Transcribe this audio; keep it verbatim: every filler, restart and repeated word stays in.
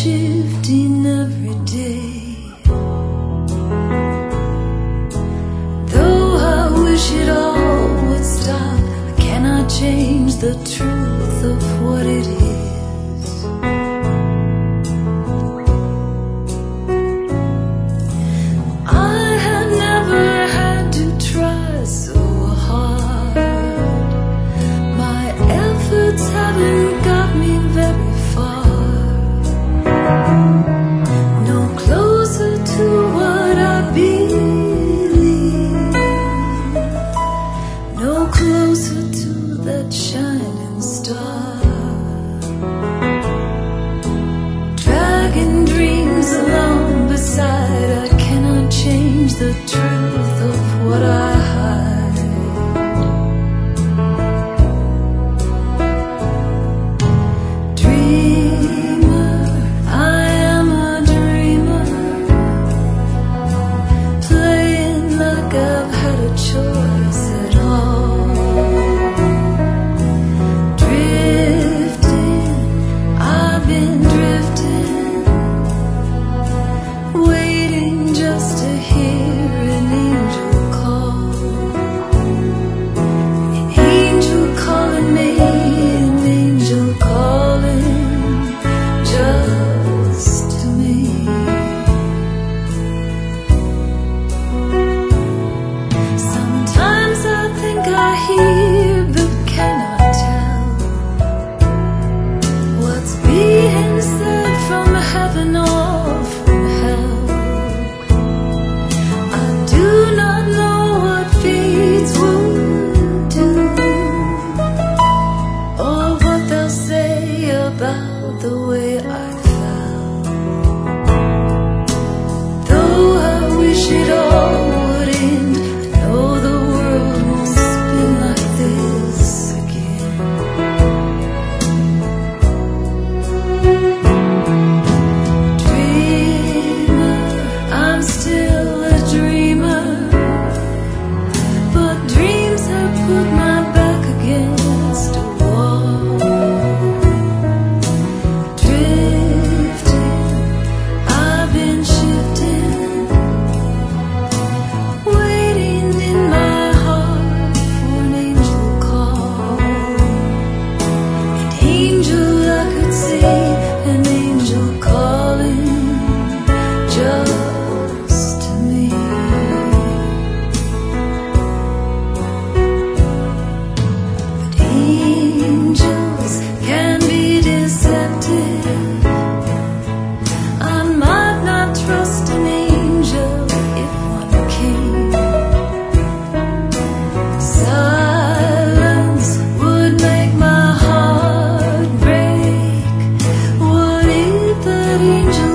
shifting every day. Though I wish it all would stop, I cannot change the truth of what it is. Haven't got me very far, no closer to what I believe, no closer to that shining star. Dragging dreams along beside, I cannot change the truth of what I hide. About the way I felt, though I wish it all would end, I know the world won't spin like this again. Dreamer, I'm still a dreamer, but dreams have put my back against a wall. Angel